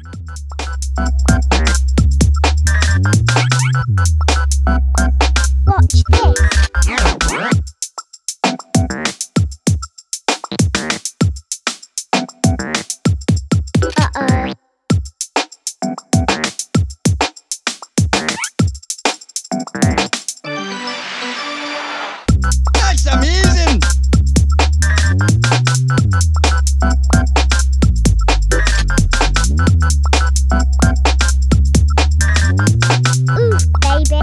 Watch this. Uh-oh. That's amazing! Ooh, baby.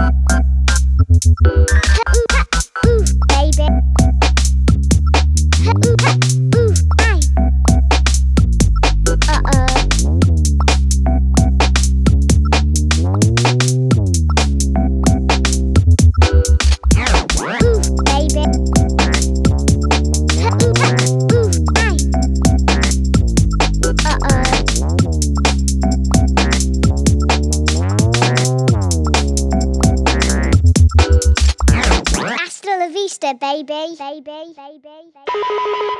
Ooh, baby. Ooh, aye. Uh-oh. Ooh, baby. Ooh, aye. Uh-oh. Hasta la vista, baby.